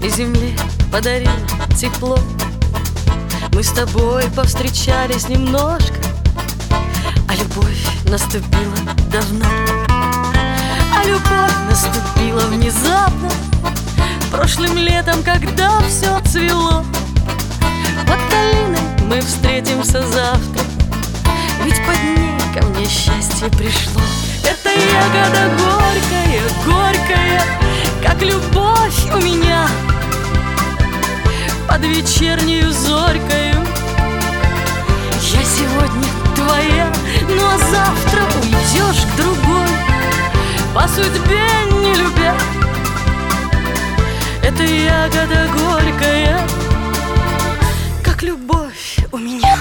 и земле подарила тепло. Мы с тобой повстречались немножко, а любовь наступила давно. А любовь наступила внезапно, прошлым летом, когда все цвело. Под калиной мы встретимся завтра, ведь под ней ко мне счастье пришло. Это ягода горькая, горькая, как любовь у меня, под вечернею зорькою. Я сегодня твоя, ну а завтра уйдешь к другой, по судьбе не любя. Это ягода горькая, как любовь у меня.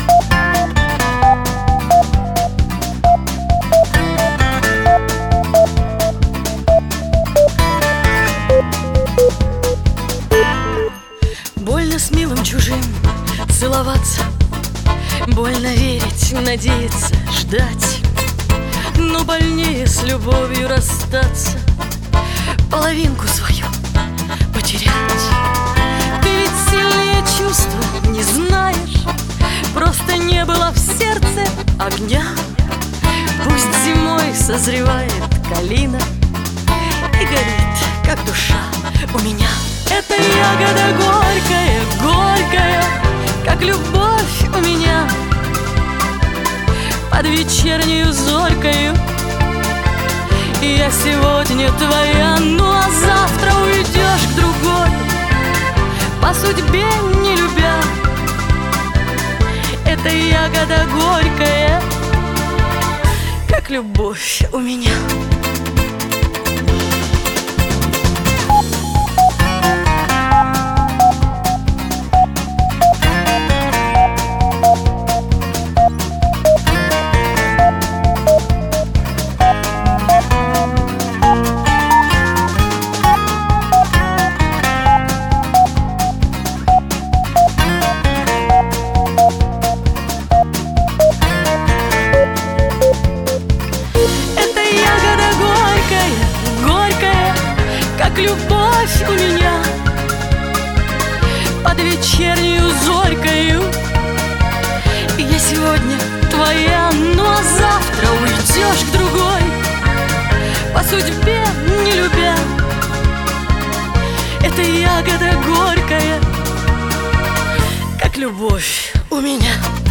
Больно с милым чужим целоваться, больно верить, надеяться, ждать, но больнее с любовью расстаться, половинку свою потерять. Ты ведь сильнее чувства не знаешь, просто не было в сердце огня. Пусть зимой созревает калина и горит, как душа у меня. Это ягода горькая, горькая, как любовь у меня, под вечернею зорькою. Я сегодня твоя, ну а завтра уйдешь к другой, по судьбе не любя. Это ягода горькая, как любовь у меня. Как любовь у меня, под вечернею зорькою. Я сегодня твоя, ну а завтра уйдешь к другой, по судьбе не любя. Это ягода горькая, как любовь у меня.